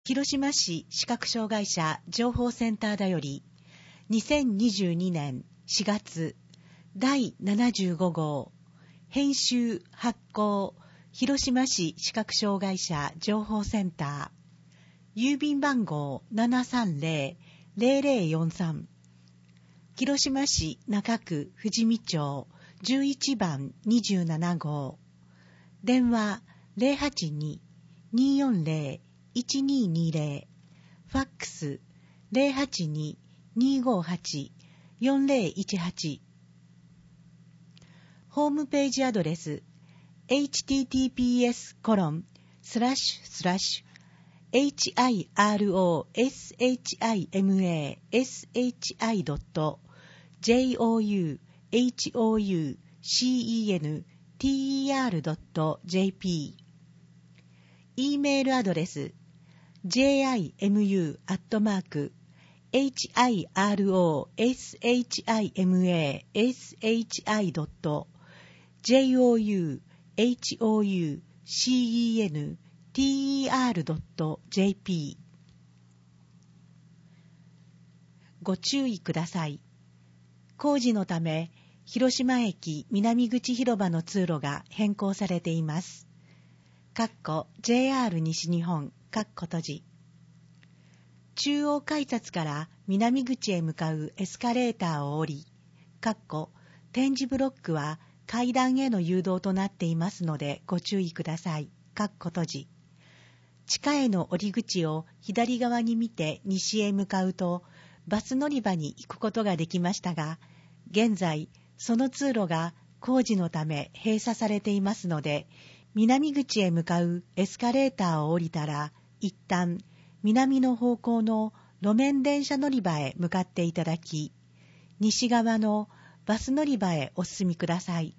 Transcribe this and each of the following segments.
広島市視覚障害者情報センターだより2022年4月第75号編集発行広島市視覚障害者情報センター郵便番号 730-0043 広島市中区富士見町11番27号電話 082-240-1220 ファックス 082-258-4018 ホームページアドレス hiro-shima-shima.jouhoucenter.jp E メールアドレス jimu@shima-shima.jouhoucenter.jp ご注意ください。工事のため広島駅南口広場の通路が変更されています。JR 西日本閉じ。中央改札から南口へ向かうエスカレーターを降り、点字ブロックは階段への誘導となっていますのでご注意ください。閉じ。地下への降り口を左側に見て西へ向かうと、バス乗り場に行くことができましたが、現在その通路が工事のため閉鎖されていますので、南口へ向かうエスカレーターを降りたら、一旦南の方向の路面電車乗り場へ向かっていただき、西側のバス乗り場へお進みください。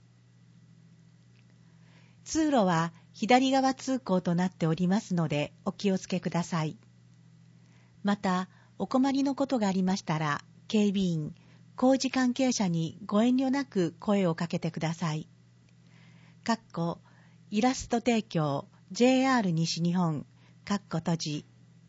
通路は左側通行となっておりますのでお気をつけください。また、お困りのことがありましたら、警備員、工事関係者にご遠慮なく声をかけてください。イラスト提供 JR 西日本閉じ。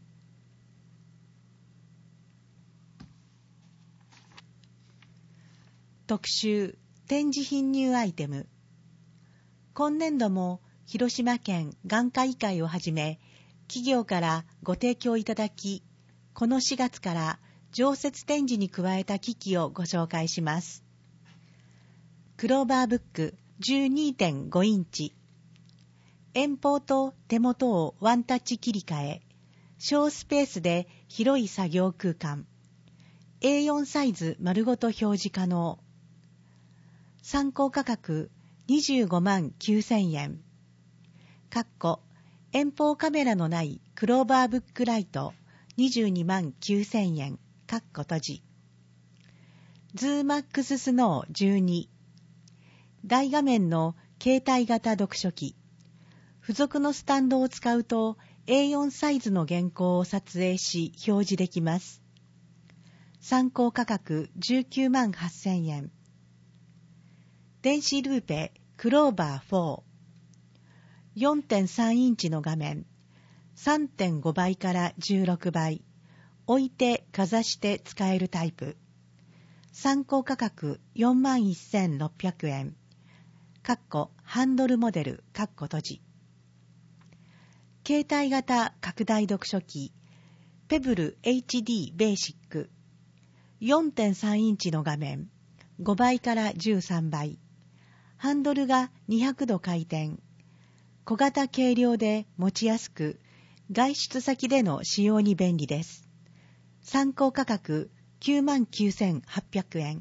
特集展示品入アイテム。今年度も広島県眼科医会をはじめ企業からご提供いただき、この4月から常設展示に加えた機器をご紹介します。クローバーブック 12.5 インチ。遠方と手元をワンタッチ切り替え、小スペースで広い作業空間。A4 サイズ丸ごと表示可能。参考価格25万9000円。遠方カメラのないクローバーブックライト22万9000円。閉じ。ズーマックススノー12。大画面の携帯型読書機。付属のスタンドを使うと A4 サイズの原稿を撮影し表示できます。参考価格19万8000円。電子ルーペクローバー 4。4.3 インチの画面。3.5 倍から16倍。置いてかざして使えるタイプ。参考価格41,600円。ハンドルモデル閉じ。携帯型拡大読書機ペブル HD ベーシック 4.3 インチの画面5倍から13倍ハンドルが200度回転小型軽量で持ちやすく外出先での使用に便利です。参考価格 99,800 円。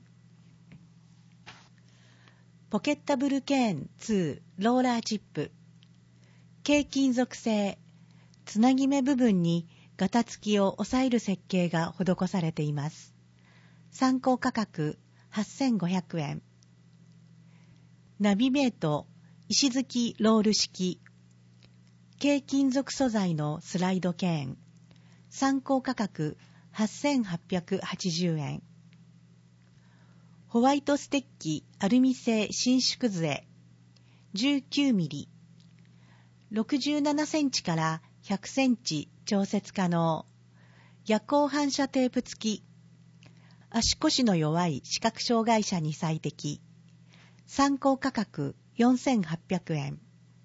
ポケッタブルケーン2ローラーチップ軽金属製、つなぎ目部分にガタつきを抑える設計が施されています。参考価格8,500円。ナビメート石突きロール式、軽金属素材のスライドケーン。参考価格8,880円。ホワイトステッキアルミ製伸縮杖19ミリ。67センチから 100センチ調節可能。夜光反射テープ付き。足腰の弱い視覚障害者に最適。参考価格4800円。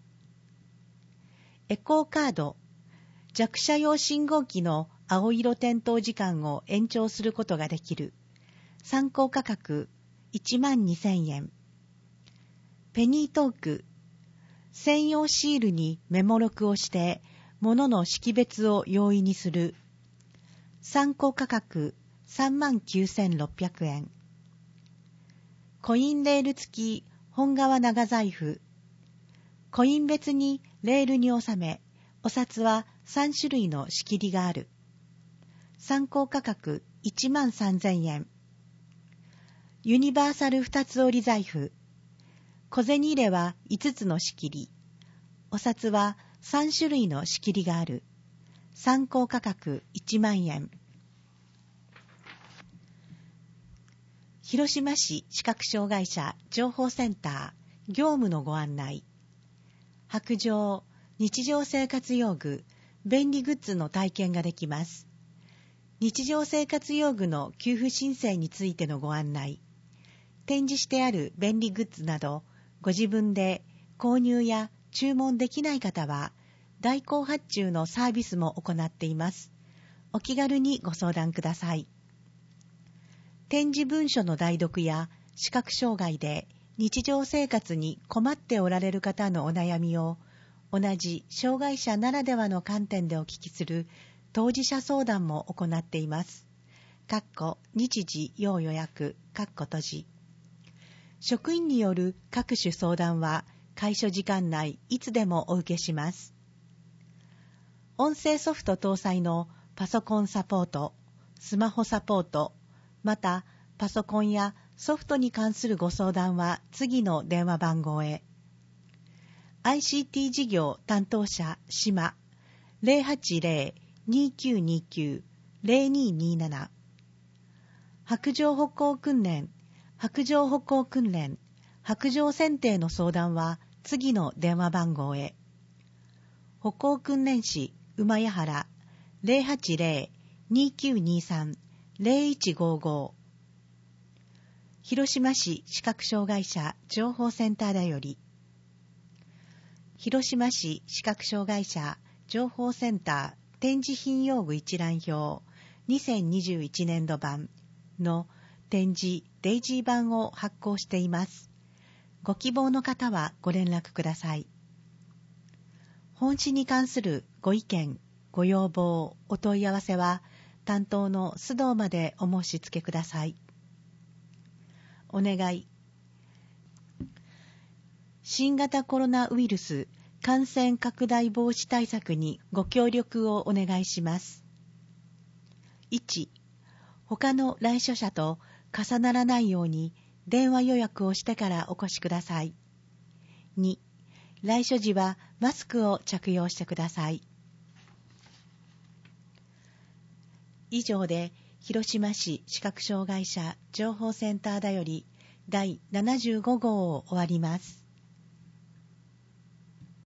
エコーカード。弱者用信号機の青色点灯時間を延長することができる。参考価格12000円。ペニートーク。専用シールにメモ録をして物の識別を容易にする。参考価格39600円。コインレール付き本革長財布。コイン別にレールに収め、お札は3種類の仕切りがある。参考価格13000円。ユニバーサル2つ折り財布。小銭入れは5つの仕切り。お札は3種類の仕切りがある。参考価格1万円。広島市視覚障害者情報センター業務のご案内。白状、日常生活用具、便利グッズの体験ができます。日常生活用具の給付申請についてのご案内。展示してある便利グッズなど、ご自分で購入や注文できない方は、代行発注のサービスも行っています。お気軽にご相談ください。展示文書の代読や視覚障害で日常生活に困っておられる方のお悩みを、同じ障害者ならではの観点でお聞きする当事者相談も行っています。日時要予約閉じ。職員による各種相談は開所時間内いつでもお受けします。音声ソフト搭載のパソコンサポート、スマホサポート、またパソコンやソフトに関するご相談は次の電話番号へ。ICT 事業担当者島 080-2929-0227。白状歩行訓練、白状選定の相談は次の電話番号へ。歩行訓練士馬谷原 080-2923-0155。広島市視覚障害者情報センターだより。広島市視覚障害者情報センター展示品用具一覧表2021年度版の展示デイジー版を発行しています。ご希望の方はご連絡ください。本誌に関するご意見、ご要望、お問い合わせは担当の須藤までお申し付けください。お願い。新型コロナウイルス感染拡大防止対策にご協力をお願いします。1、他の来所者と重ならないように電話予約をしてからお越しください。2、来所時はマスクを着用してください。以上で広島市視覚障害者情報センターだより第75号を終わります。